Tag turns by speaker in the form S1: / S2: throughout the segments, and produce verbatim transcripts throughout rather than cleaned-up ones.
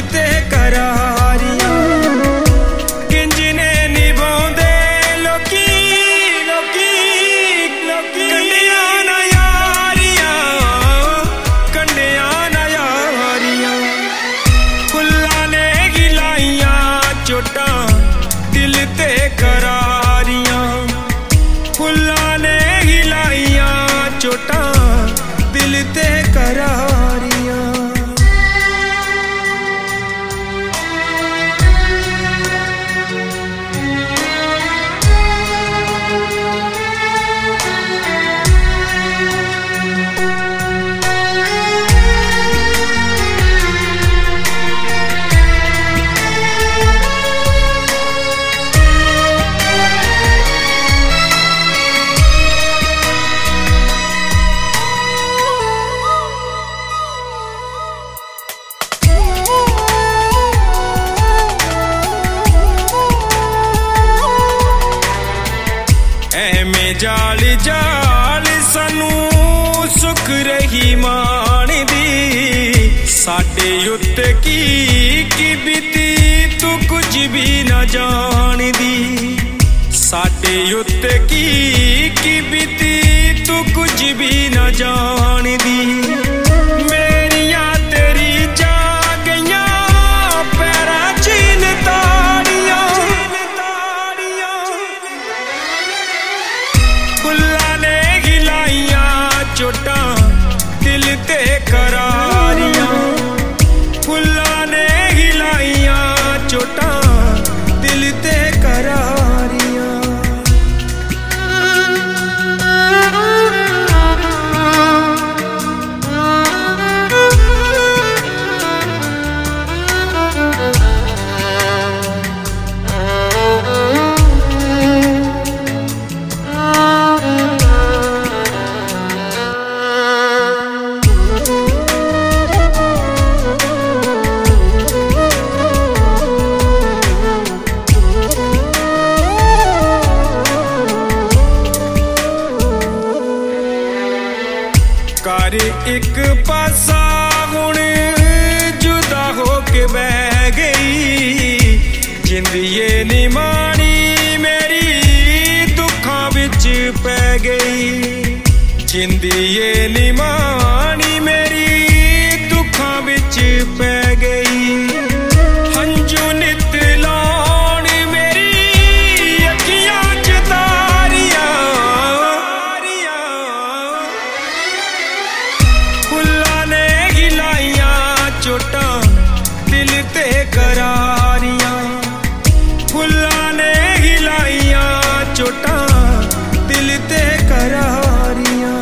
S1: ते करारियां किंजने निभाउंदे लोकी लोकी लोकी कंडियां ना यारियां कंडियां ना यारियां फुल्लां ने गिलाइयां चोटां दिल ते करारियां फुल्लां ने गिलाइयां चोटां दिल ते करारियां एवें जाल जाल सानू सुख रही माणदी साडे उत्ते की की बीती तू कुछ भी ना जानदी साडे उत्ते की की बीती तू कुछ भी ना जानदी मेरियां तेरी जा गईयां पैरां चीन ताड़ियां फुल्लां ने गिलाइयां चोटां दिल ते करारियां फुल्लां ने गिलाइयां चोटां दिल ते करारियां कर एक पासा हुण जुदा होके बह गई जिंदगी नी मानी मेरी दुखां विच पै गई जिंदगी नी मानी मेरी दुखां विच पै गई हंजू नित लाउण मेरी अखियां च तारियां फुल्लां ने गिलाइयां चोटां दिल ते करारियां फुल्लां ने गिलाइयां चोटां दिल ते करारियां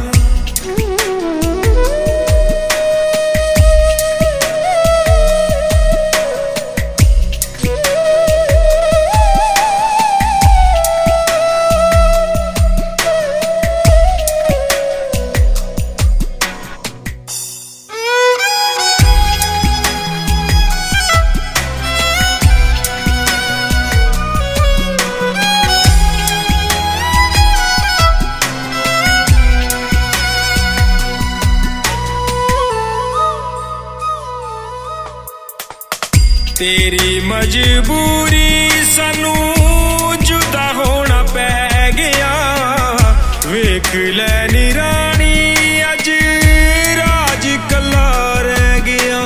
S1: तेरी मजबूरी सानू जुदा होना पै गया वेख लै नी रानी अज राज कला रह गया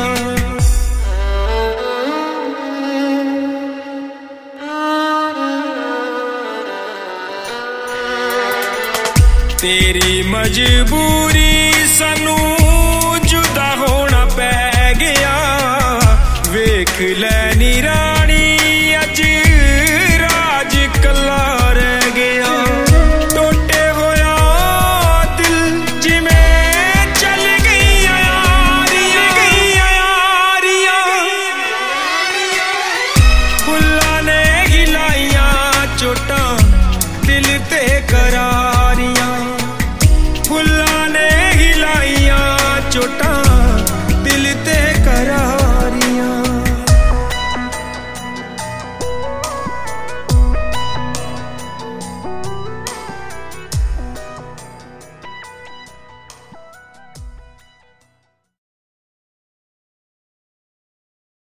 S1: तेरी मजबूरी सानू जुदा होना पै गया वेख लै नी रानी अज राज कला रह गया टोटे होया दिल जिवें चल गईयां यारियां गईयां यारियां फुल्लां ने गिलाइयां चोटां दिल ते करा